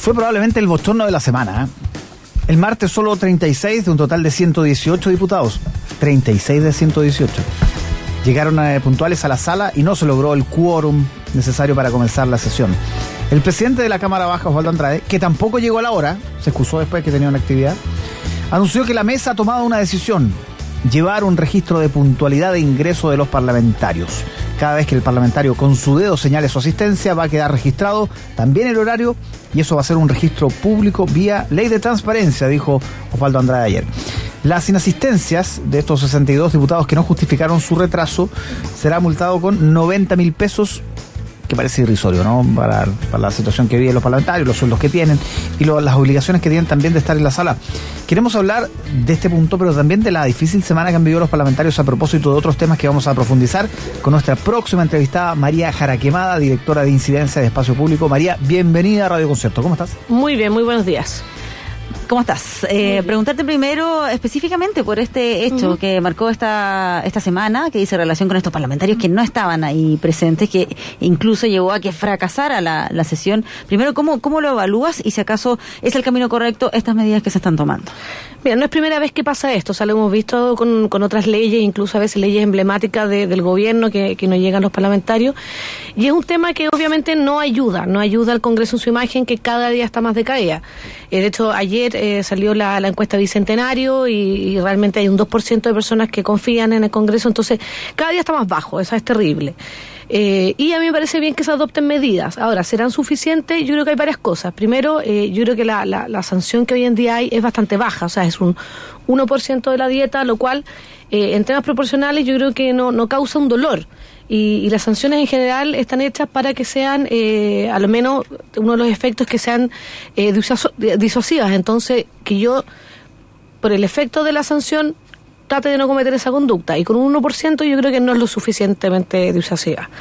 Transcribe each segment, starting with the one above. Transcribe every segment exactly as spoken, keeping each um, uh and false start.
fue probablemente el bochorno de la semana, ¿eh? El martes solo treinta y seis de un total de ciento dieciocho diputados. treinta y seis de ciento dieciocho. Llegaron eh, puntuales a la sala y no se logró el quórum necesario para comenzar la sesión. El presidente de la Cámara Baja, Osvaldo Andrade, que tampoco llegó a la hora, se excusó después que tenía una actividad, anunció que la mesa ha tomado una decisión: llevar un registro de puntualidad de ingreso de los parlamentarios. Cada vez que el parlamentario con su dedo señale su asistencia, va a quedar registrado también el horario, y eso va a ser un registro público vía ley de transparencia, dijo Osvaldo Andrade ayer. Las inasistencias de estos sesenta y dos diputados que no justificaron su retraso será multado con noventa mil pesos, que parece irrisorio, ¿no? Para, para la situación que viven los parlamentarios, los sueldos que tienen y lo, las obligaciones que tienen también de estar en la sala. Queremos hablar de este punto, pero también de la difícil semana que han vivido los parlamentarios a propósito de otros temas que vamos a profundizar con nuestra próxima entrevistada, María Jaraquemada, directora de Incidencia de Espacio Público. María, bienvenida a Radio Concierto. ¿Cómo estás? Muy bien, muy buenos días. ¿Cómo estás? Eh, preguntarte primero específicamente por este hecho uh-huh. que marcó esta esta semana, que dice relación con estos parlamentarios que no estaban ahí presentes, que incluso llevó a que fracasara la, la sesión. Primero, ¿cómo, ¿cómo lo evalúas y si acaso es el camino correcto estas medidas que se están tomando? Mira, no es primera vez que pasa esto, o sea, lo hemos visto con, con otras leyes, incluso a veces leyes emblemáticas de, del gobierno que, que no llegan los parlamentarios, y es un tema que obviamente no ayuda, no ayuda al Congreso en su imagen, que cada día está más decaída. Eh, de hecho, ayer eh, salió la, la encuesta Bicentenario y, y realmente hay un dos por ciento de personas que confían en el Congreso, entonces cada día está más bajo, eso es terrible. Eh, y a mí me parece bien que se adopten medidas. Ahora, ¿serán suficientes? Yo creo que hay varias cosas. Primero, eh, yo creo que la, la, la sanción que hoy en día hay es bastante baja, o sea, es un uno por ciento de la dieta, lo cual, eh, en temas proporcionales, yo creo que no, no causa un dolor. Y, y las sanciones en general están hechas para que sean, eh, al menos, uno de los efectos que sean eh, disuasivas. Entonces, que yo, por el efecto de la sanción, trate de no cometer esa conducta, y con un uno por ciento yo creo que no es lo suficientemente disuasiva.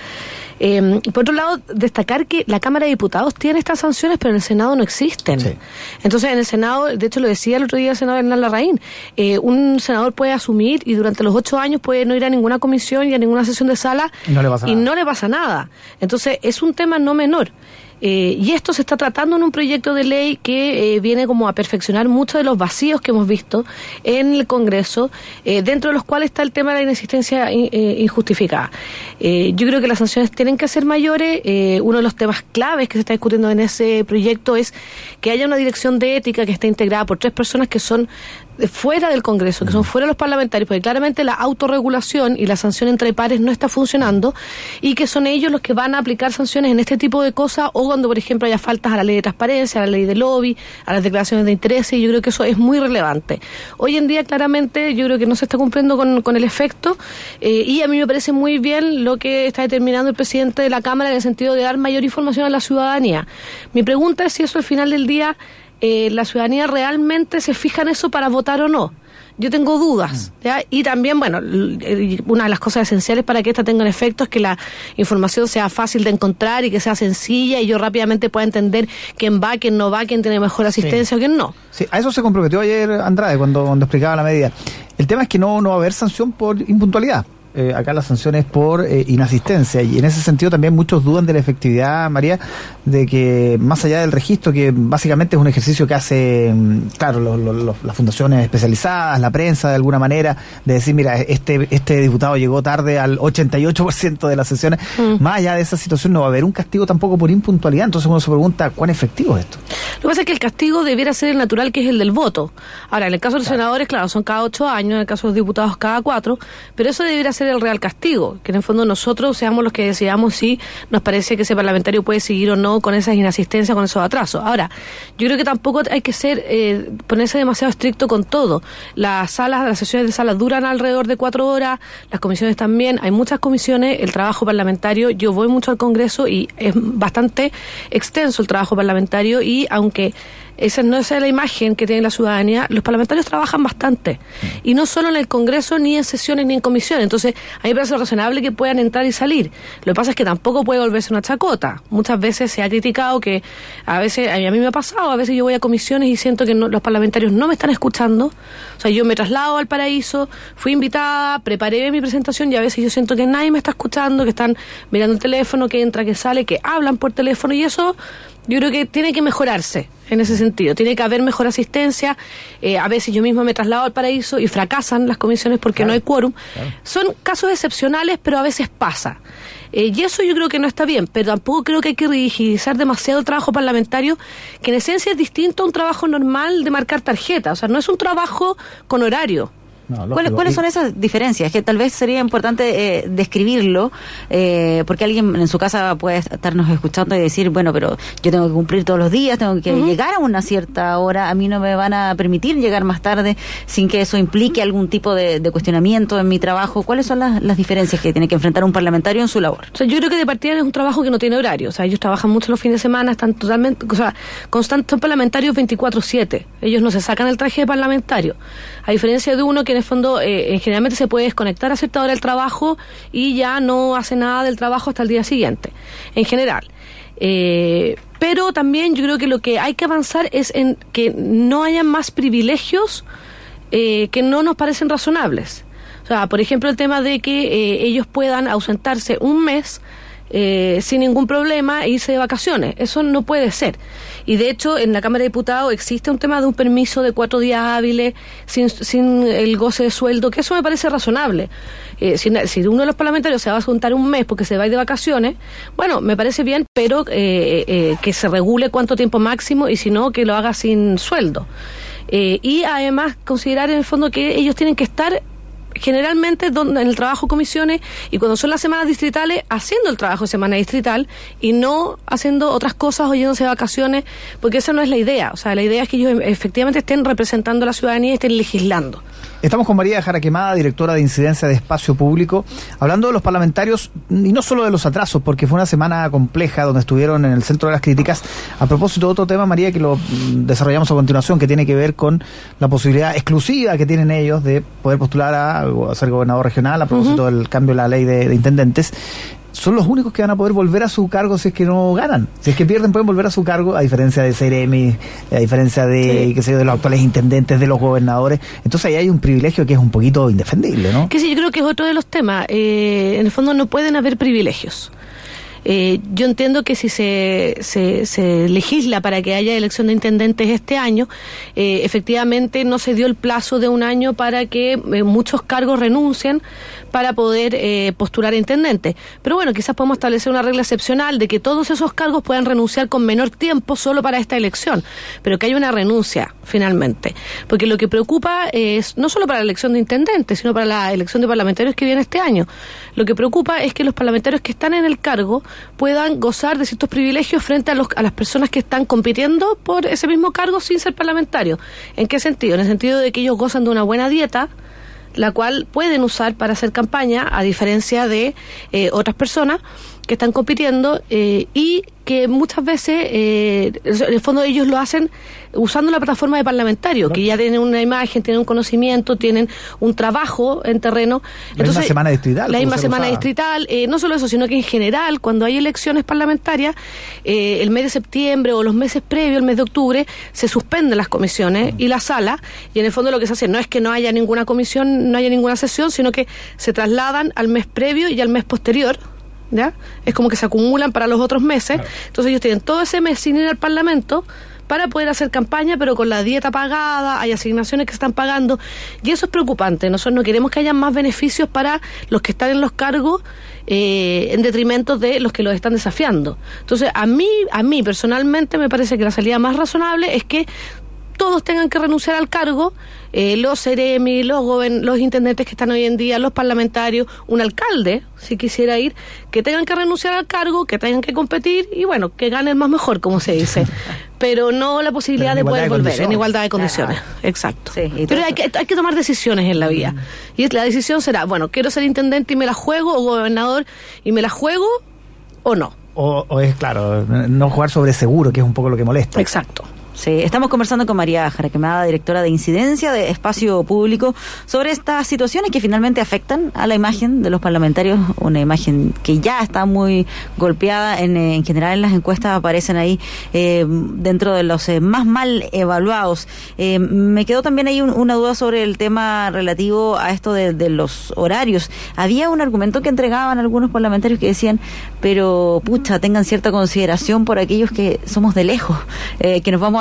Eh, por otro lado, destacar que la Cámara de Diputados tiene estas sanciones, pero en el Senado no existen. Sí. Entonces, en el Senado, de hecho lo decía el otro día el senador Hernán Larraín, eh, un senador puede asumir y durante los ocho años puede no ir a ninguna comisión y a ninguna sesión de sala y no le pasa, y nada. No le pasa nada. Entonces, es un tema no menor. Eh, y esto se está tratando en un proyecto de ley que eh, viene como a perfeccionar muchos de los vacíos que hemos visto en el Congreso, eh, dentro de los cuales está el tema de la inexistencia in, eh, injustificada. Eh, yo creo que las sanciones tienen que ser mayores. Eh, uno de los temas claves que se está discutiendo en ese proyecto es que haya una dirección de ética que esté integrada por tres personas que son fuera del Congreso, que son fuera de los parlamentarios, porque claramente la autorregulación y la sanción entre pares no está funcionando, y que son ellos los que van a aplicar sanciones en este tipo de cosas, o cuando, por ejemplo, haya faltas a la ley de transparencia, a la ley de lobby, a las declaraciones de intereses, y yo creo que eso es muy relevante. Hoy en día, claramente, yo creo que no se está cumpliendo con, con el efecto, eh, y a mí me parece muy bien lo que está determinando el presidente de la Cámara en el sentido de dar mayor información a la ciudadanía. Mi pregunta es si eso al final del día Eh, la ciudadanía realmente se fija en eso para votar o no. Yo tengo dudas, ¿ya? Y también, bueno, una de las cosas esenciales para que esta tenga un efecto es que la información sea fácil de encontrar y que sea sencilla, y yo rápidamente pueda entender quién va, quién no va, quién tiene mejor asistencia, sí, o quién no. Sí, a eso se comprometió ayer Andrade cuando, cuando explicaba la medida. El tema es que no, no va a haber sanción por impuntualidad. Eh, acá la sanción es por eh, inasistencia, y en ese sentido también muchos dudan de la efectividad, María, de que más allá del registro, que básicamente es un ejercicio que hace, claro, lo, lo, lo, las fundaciones especializadas, la prensa de alguna manera, de decir, mira, este este diputado llegó tarde al ochenta y ocho por ciento de las sesiones, mm. más allá de esa situación no va a haber un castigo tampoco por impuntualidad. Entonces uno se pregunta, ¿cuán efectivo es esto? Lo que pasa es que el castigo debiera ser el natural, que es el del voto. Ahora, en el caso de los claro. senadores, claro, son cada ocho años, en el caso de los diputados cada cuatro, pero eso debiera ser el real castigo, que en el fondo nosotros seamos los que decidamos si nos parece que ese parlamentario puede seguir o no con esas inasistencias, con esos atrasos. Ahora, yo creo que tampoco hay que ser eh, ponerse demasiado estricto con todo. Las salas, las sesiones de salas duran alrededor de cuatro horas, las comisiones también, hay muchas comisiones, el trabajo parlamentario, yo voy mucho al Congreso y es bastante extenso el trabajo parlamentario, y aunque esa no es la imagen que tiene la ciudadanía, los parlamentarios trabajan bastante, y no solo en el Congreso, ni en sesiones, ni en comisiones. Entonces, a mí me parece razonable que puedan entrar y salir. Lo que pasa es que tampoco puede volverse una chacota. Muchas veces se ha criticado que, a veces, a mí me ha pasado, a veces yo voy a comisiones y siento que no, los parlamentarios no me están escuchando. O sea, yo me traslado al Paraíso, fui invitada, preparé mi presentación, y a veces yo siento que nadie me está escuchando, que están mirando el teléfono, que entra, que sale, que hablan por teléfono, y eso yo creo que tiene que mejorarse. en ese sentido. Tiene que haber mejor asistencia. Eh, a veces yo misma me traslado al Paraíso y fracasan las comisiones porque claro, no hay quórum. Claro. Son casos excepcionales, pero a veces pasa. Eh, y eso yo creo que no está bien, pero tampoco creo que hay que rigidizar demasiado el trabajo parlamentario, que en esencia es distinto a un trabajo normal de marcar tarjeta. O sea, no es un trabajo con horario. No, ¿Cuáles, ¿Cuáles son esas diferencias? Que tal vez sería importante eh, describirlo, eh, porque alguien en su casa puede estarnos escuchando y decir, bueno, pero yo tengo que cumplir todos los días, tengo que uh-huh. llegar a una cierta hora, a mí no me van a permitir llegar más tarde sin que eso implique algún tipo de, de cuestionamiento en mi trabajo. ¿Cuáles son las, las diferencias que tiene que enfrentar un parlamentario en su labor? O sea, yo creo que de partida es un trabajo que no tiene horario. O sea, ellos trabajan mucho los fines de semana, están totalmente, o sea, constantes, son parlamentarios veinticuatro siete. Ellos no se sacan el traje de parlamentario. A diferencia de uno que en el fondo eh, generalmente se puede desconectar a cierta hora del trabajo y ya no hace nada del trabajo hasta el día siguiente, en general. Eh, pero también yo creo que lo que hay que avanzar es en que no haya más privilegios eh, que no nos parecen razonables. O sea, por ejemplo, el tema de que eh, ellos puedan ausentarse un mes Eh, sin ningún problema e irse de vacaciones. Eso no puede ser. Y de hecho, en la Cámara de Diputados existe un tema de un permiso de cuatro días hábiles sin, sin el goce de sueldo, que eso me parece razonable. Eh, si, si uno de los parlamentarios se va a juntar un mes porque se va a ir de vacaciones, bueno, me parece bien, pero eh, eh, que se regule cuánto tiempo máximo y si no, que lo haga sin sueldo. Eh, y además considerar en el fondo que ellos tienen que estar generalmente donde, en el trabajo de comisiones y cuando son las semanas distritales haciendo el trabajo de semana distrital y no haciendo otras cosas o yéndose de vacaciones, porque esa no es la idea. O sea, la idea es que ellos efectivamente estén representando a la ciudadanía y estén legislando. Estamos con María Jaraquemada, directora de Incidencia de Espacio Público, hablando de los parlamentarios y no solo de los atrasos, porque fue una semana compleja donde estuvieron en el centro de las críticas. A propósito de otro tema, María, que lo desarrollamos a continuación, que tiene que ver con la posibilidad exclusiva que tienen ellos de poder postular a, a ser gobernador regional, a propósito uh-huh. del cambio de la ley de, de intendentes. Son los únicos que van a poder volver a su cargo si es que no ganan. Si es que pierden, pueden volver a su cargo, a diferencia de Seremi, a diferencia de, sí. qué sé yo, de los actuales intendentes, de los gobernadores. Entonces ahí hay un privilegio que es un poquito indefendible, ¿no? Que sí, yo creo que es otro de los temas. Eh, en el fondo no pueden haber privilegios. Eh, yo entiendo que si se, se, se legisla para que haya elección de intendentes este año, eh, efectivamente no se dio el plazo de un año para que eh, muchos cargos renuncien para poder eh, postular a intendentes. Pero bueno, quizás podemos establecer una regla excepcional de que todos esos cargos puedan renunciar con menor tiempo solo para esta elección, pero que haya una renuncia finalmente. Porque lo que preocupa es, no solo para la elección de intendentes, sino para la elección de parlamentarios que viene este año. Lo que preocupa es que los parlamentarios que están en el cargo puedan gozar de ciertos privilegios frente a, los, a las personas que están compitiendo por ese mismo cargo sin ser parlamentarios. ¿En qué sentido? En el sentido de que ellos gozan de una buena dieta, la cual pueden usar para hacer campaña, a diferencia de eh, otras personas que están compitiendo eh, y que muchas veces, eh, en el fondo ellos lo hacen usando la plataforma de parlamentario, que ya tienen una imagen, tienen un conocimiento, tienen un trabajo en terreno. La Entonces, misma semana distrital. La misma semana distrital, eh, no solo eso, sino que en general, cuando hay elecciones parlamentarias, eh, el mes de septiembre o los meses previos, el mes de octubre, se suspenden las comisiones y la sala, y en el fondo lo que se hace no es que no haya ninguna comisión, no haya ninguna sesión, sino que se trasladan al mes previo y al mes posterior. ¿Ya? Es como que se acumulan para los otros meses. Claro. Entonces ellos tienen todo ese mes sin ir al Parlamento para poder hacer campaña, pero con la dieta pagada, hay asignaciones que se están pagando, y eso es preocupante. Nosotros no queremos que haya más beneficios para los que están en los cargos eh, en detrimento de los que los están desafiando. Entonces a mí, a mí personalmente me parece que la salida más razonable es que todos tengan que renunciar al cargo, eh, los seremi, los goben, los intendentes que están hoy en día, los parlamentarios, un alcalde, si quisiera ir, que tengan que renunciar al cargo, que tengan que competir y bueno, que gane el más mejor, como se dice. Pero no la posibilidad de poder de volver en igualdad de condiciones. Ah, exacto. Sí, pero hay que, hay que tomar decisiones en la vida. Mm. Y la decisión será, bueno, quiero ser intendente y me la juego, o gobernador y me la juego, o no. O, o es, claro, no jugar sobre seguro, que es un poco lo que molesta. Exacto. Sí, estamos conversando con María Jaraquemada, directora de Incidencia de Espacio Público, sobre estas situaciones que finalmente afectan a la imagen de los parlamentarios, una imagen que ya está muy golpeada. En, en general en las encuestas aparecen ahí eh, dentro de los eh, más mal evaluados. Eh, me quedó también ahí un, una duda sobre el tema relativo a esto de, de los horarios. Había un argumento que entregaban algunos parlamentarios que decían, pero pucha, tengan cierta consideración por aquellos que somos de lejos, eh, que nos vamos a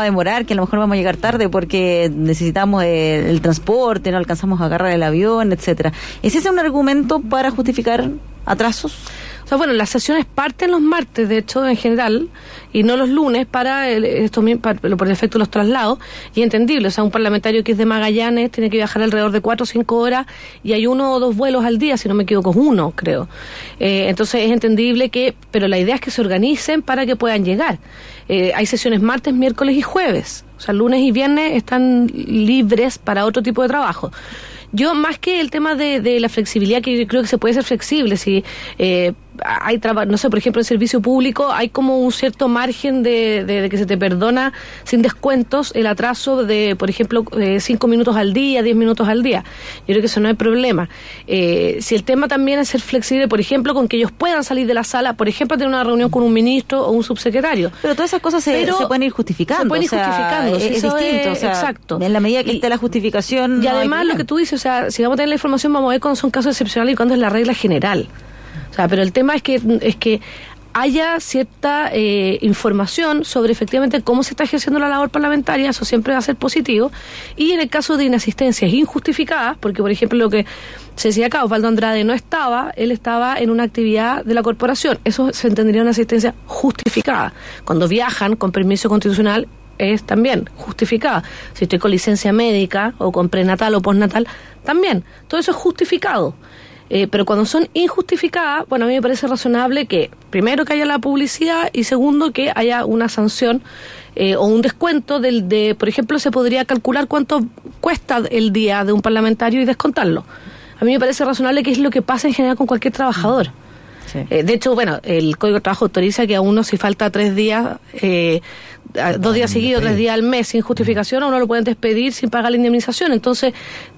demorar, que a lo mejor vamos a llegar tarde porque necesitamos el, el transporte, no alcanzamos a agarrar el avión, etcétera. ¿Es ese un argumento para justificar atrasos? O sea, bueno, las sesiones parten los martes, de hecho, en general, y no los lunes para, el, esto, para por el efecto de los traslados, y entendible. O sea, un parlamentario que es de Magallanes tiene que viajar alrededor de cuatro o cinco horas, y hay uno o dos vuelos al día, si no me equivoco, uno, creo. Eh, entonces es entendible que, pero la idea es que se organicen para que puedan llegar. Eh, hay sesiones martes, miércoles y jueves. O sea, lunes y viernes están libres para otro tipo de trabajo. Yo, más que el tema de, de la flexibilidad, que yo creo que se puede ser flexible, si eh, hay traba, no sé, por ejemplo, en servicio público hay como un cierto margen de, de, de que se te perdona sin descuentos el atraso de, por ejemplo, eh, cinco minutos al día, diez minutos al día. Yo creo que eso no hay problema. Eh, si el tema también es ser flexible, por ejemplo, con que ellos puedan salir de la sala, por ejemplo, tener una reunión con un ministro o un subsecretario. Pero todas esas cosas se, se pueden ir justificando. Se pueden ir o sea, justificando. Es, sí, es distinto. Es, o sea, exacto. En la medida que y, esté la justificación. Y no además, lo que tú dices, o sea, si vamos a tener la información, vamos a ver cuándo son casos excepcionales y cuándo es la regla general. O sea, pero el tema es que es que haya cierta eh, información sobre efectivamente cómo se está ejerciendo la labor parlamentaria, eso siempre va a ser positivo. Y en el caso de inasistencias injustificadas, porque por ejemplo lo que se decía acá, Osvaldo Andrade no estaba, él estaba en una actividad de la corporación, eso se entendería una asistencia justificada. Cuando viajan con permiso constitucional es también justificada. Si estoy con licencia médica o con prenatal o postnatal, también. Todo eso es justificado. Eh, pero cuando son injustificadas, bueno, a mí me parece razonable que, primero, que haya la publicidad y segundo, que haya una sanción eh, o un descuento del de, por ejemplo, se podría calcular cuánto cuesta el día de un parlamentario y descontarlo. A mí me parece razonable que es lo que pasa en general con cualquier trabajador. Sí. Eh, de hecho, bueno, el Código de Trabajo autoriza que a uno, si falta tres días, eh, dos días seguidos, tres días al mes sin justificación, a uno lo pueden despedir sin pagar la indemnización. Entonces,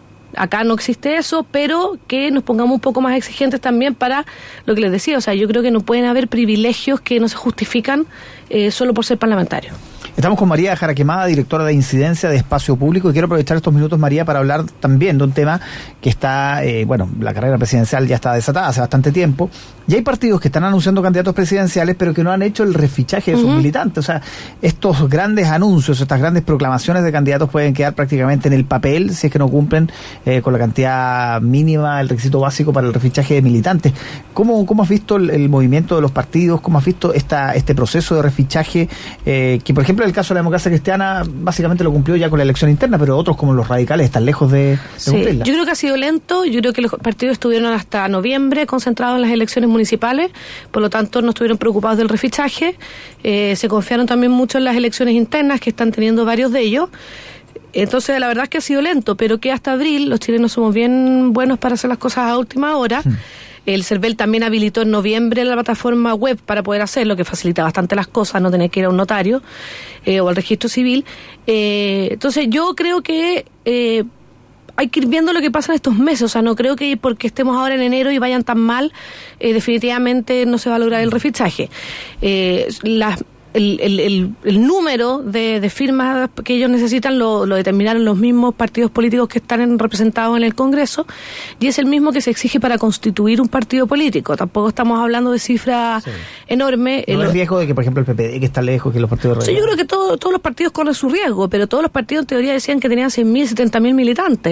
acá no existe eso, pero que nos pongamos un poco más exigentes también para lo que les decía. O sea, yo creo que no pueden haber privilegios que no se justifican eh, solo por ser parlamentario. Estamos con María Jaraquemada, directora de Incidencia de Espacio Público, y quiero aprovechar estos minutos, María, para hablar también de un tema que está, eh, bueno, la carrera presidencial ya está desatada hace bastante tiempo, y hay partidos que están anunciando candidatos presidenciales, pero que no han hecho el refichaje de sus uh-huh. militantes. O sea, estos grandes anuncios, estas grandes proclamaciones de candidatos pueden quedar prácticamente en el papel si es que no cumplen eh, con la cantidad mínima, el requisito básico para el refichaje de militantes. ¿Cómo, cómo has visto el, el movimiento de los partidos? ¿Cómo has visto esta este proceso de refichaje eh, que, por ejemplo, el caso de la democracia cristiana básicamente lo cumplió ya con la elección interna, pero otros como los radicales están lejos de, de sí, cumplirla? Yo creo que ha sido lento, yo creo que los partidos estuvieron hasta noviembre concentrados en las elecciones municipales, por lo tanto no estuvieron preocupados del refichaje, eh, se confiaron también mucho en las elecciones internas que están teniendo varios de ellos. Entonces la verdad es que ha sido lento, pero que hasta abril los chilenos somos bien buenos para hacer las cosas a última hora. Hmm. El CERVEL también habilitó en noviembre la plataforma web para poder hacerlo, que facilita bastante las cosas, no tener que ir a un notario eh, o al registro civil. Eh, entonces yo creo que eh, hay que ir viendo lo que pasa en estos meses. O sea, no creo que porque estemos ahora en enero y vayan tan mal, eh, definitivamente no se va a lograr el refichaje. Eh, las El, el, el, el número de, de firmas que ellos necesitan lo, lo determinaron los mismos partidos políticos que están en, representados en el Congreso, y es el mismo que se exige para constituir un partido político. Tampoco estamos hablando de cifras sí. enormes. ¿No hay riesgo de que, por ejemplo, el P P D, que está lejos, que los partidos... Sí, yo creo que todo, todos los partidos corren su riesgo, pero todos los partidos en teoría decían que tenían seis mil, setenta mil militantes.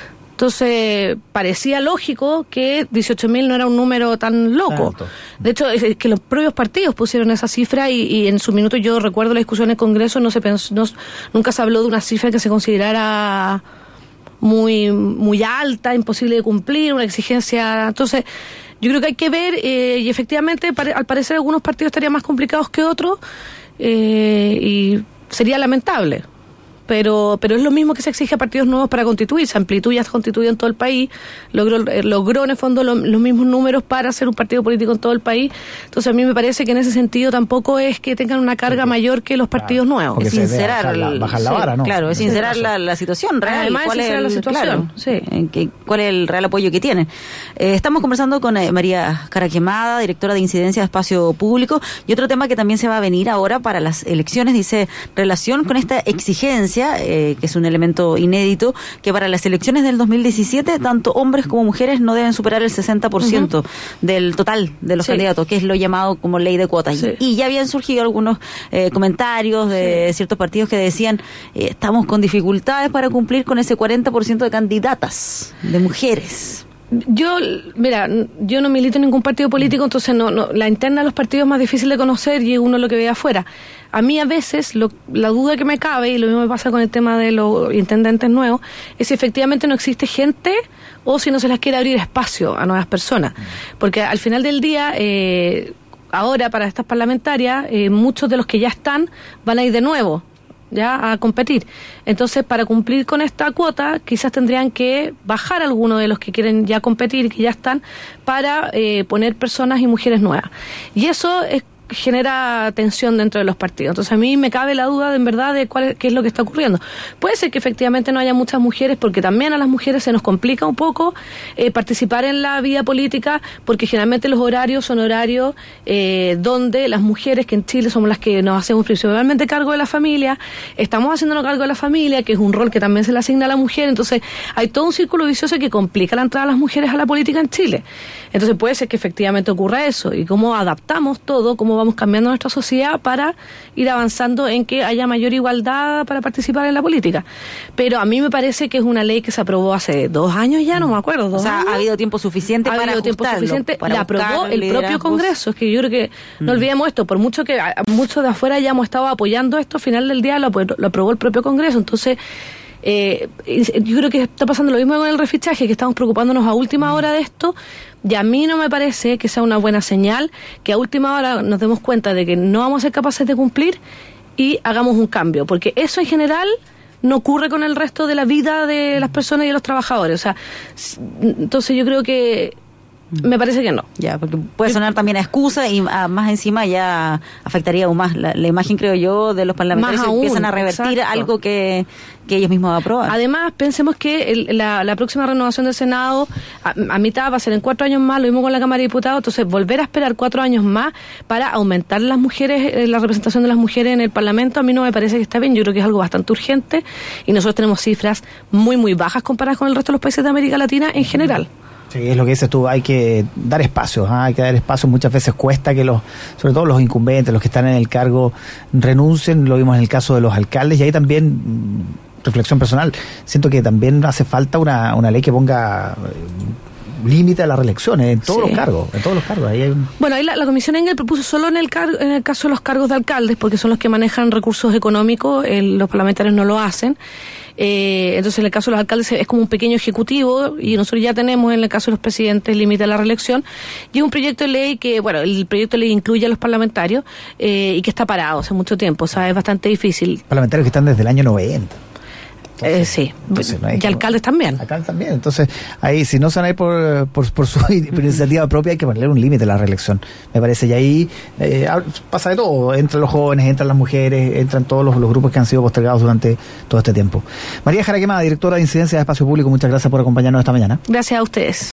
Entonces, parecía lógico que dieciocho mil no era un número tan loco. Tanto. De hecho, es que los propios partidos pusieron esa cifra y, y en su minuto yo recuerdo la discusión en el Congreso, no se pensó, no, nunca se habló de una cifra que se considerara muy, muy alta, imposible de cumplir, una exigencia. Entonces, yo creo que hay que ver, eh, y efectivamente, pare, al parecer algunos partidos estarían más complicados que otros, eh, y sería lamentable. Pero pero es lo mismo que se exige a partidos nuevos para constituirse. Amplitud ya está constituido en todo el país, logró, logró en el fondo lo, los mismos números para ser un partido político en todo el país. Entonces a mí me parece que en ese sentido tampoco es que tengan una carga mayor que los partidos claro, nuevos. Es sincerar bajar la, bajar la sí, vara, ¿no? Claro, es sincerar la, la situación real. Además ¿Cuál es sincerar el, la situación, claro, sí. que, ¿Cuál es el real apoyo que tienen? Eh, estamos conversando con eh, María Jaraquemada, directora de Incidencia de Espacio Público, y otro tema que también se va a venir ahora para las elecciones, dice, relación con esta exigencia establecencia, eh, que es un elemento inédito, que para las elecciones del dos mil diecisiete, tanto hombres como mujeres no deben superar el sesenta por ciento uh-huh. del total de los sí. candidatos, que es lo llamado como ley de cuotas. Sí. Y, y ya habían surgido algunos eh, comentarios de sí. ciertos partidos que decían, eh, estamos con dificultades para cumplir con ese cuarenta por ciento de candidatas, de mujeres. Yo, mira, yo no milito en ningún partido político, entonces no, no, la interna de los partidos es más difícil de conocer y uno lo que ve afuera. A mí a veces lo, la duda que me cabe, y lo mismo me pasa con el tema de los intendentes nuevos, es si efectivamente no existe gente o si no se las quiere abrir espacio a nuevas personas. Porque al final del día, eh, ahora para estas parlamentarias, eh, muchos de los que ya están van a ir de nuevo ya a competir. Entonces, para cumplir con esta cuota, quizás tendrían que bajar algunos de los que quieren ya competir, que ya están, para eh, poner personas y mujeres nuevas. Y eso es genera tensión dentro de los partidos. Entonces a mí me cabe la duda de en verdad de cuál es, qué es lo que está ocurriendo. Puede ser que efectivamente no haya muchas mujeres, porque también a las mujeres se nos complica un poco eh, participar en la vida política, porque generalmente los horarios son horarios eh, donde las mujeres, que en Chile somos las que nos hacemos principalmente cargo de la familia, estamos haciéndonos cargo de la familia, que es un rol que también se le asigna a la mujer. Entonces hay todo un círculo vicioso que complica la entrada de las mujeres a la política en Chile. Entonces puede ser que efectivamente ocurra eso, y cómo adaptamos todo, cómo vamos cambiando nuestra sociedad para ir avanzando en que haya mayor igualdad para participar en la política. Pero a mí me parece que es una ley que se aprobó hace dos años ya, no me acuerdo. Dos o sea, años. ha habido tiempo suficiente ha para habido tiempo suficiente, para la aprobó el liderazgos. propio Congreso. Es que yo creo que mm. no olvidemos esto, por mucho que muchos de afuera hayamos estado apoyando esto, al final del día lo, lo aprobó el propio Congreso. Entonces Eh, yo creo que está pasando lo mismo con el refichaje, que estamos preocupándonos a última hora de esto, y a mí no me parece que sea una buena señal que a última hora nos demos cuenta de que no vamos a ser capaces de cumplir y hagamos un cambio, porque eso en general no ocurre con el resto de la vida de las personas y de los trabajadores. O sea, entonces yo creo que me parece que no. Ya, porque puede sonar también a excusa y a, más encima ya afectaría aún más la, la imagen, creo yo, de los parlamentarios. Más aún, empiezan a revertir exacto. algo que, que ellos mismos aproban. Además, pensemos que el, la, la próxima renovación del Senado a, a mitad va a ser en cuatro años más, lo mismo con la Cámara de Diputados. Entonces, volver a esperar cuatro años más para aumentar las mujeres, la representación de las mujeres en el Parlamento, a mí no me parece que está bien. Yo creo que es algo bastante urgente, y nosotros tenemos cifras muy, muy bajas comparadas con el resto de los países de América Latina en general. Sí, es lo que dices tú, hay que dar espacios, ¿eh? hay que dar espacios, muchas veces cuesta que los, sobre todo los incumbentes, los que están en el cargo, renuncien, lo vimos en el caso de los alcaldes, y ahí también, reflexión personal, siento que también hace falta una, una ley que ponga eh, límite a las reelecciones en todos sí. los cargos, en todos los cargos. Ahí hay un... Bueno, ahí la, la Comisión Engel propuso solo en el, car- en el caso de los cargos de alcaldes, porque son los que manejan recursos económicos, el, los parlamentarios no lo hacen. Eh, entonces en el caso de los alcaldes es como un pequeño ejecutivo, y nosotros ya tenemos en el caso de los presidentes límite a la reelección, y es un proyecto de ley que, bueno, el proyecto de ley incluye a los parlamentarios eh, y que está parado hace mucho tiempo, o sea, es bastante difícil. Parlamentarios que están desde el año noventa. Entonces, eh, sí, entonces, no y como, alcaldes también. Alcaldes también. Entonces, ahí, si no se van a ir por, por, por su iniciativa propia, hay que ponerle un límite a la reelección, me parece. Y ahí eh, pasa de todo. Entran los jóvenes, entran las mujeres, entran todos los, los grupos que han sido postergados durante todo este tiempo. María Jara Quemada, directora de Incidencia de Espacio Público, muchas gracias por acompañarnos esta mañana. Gracias a ustedes.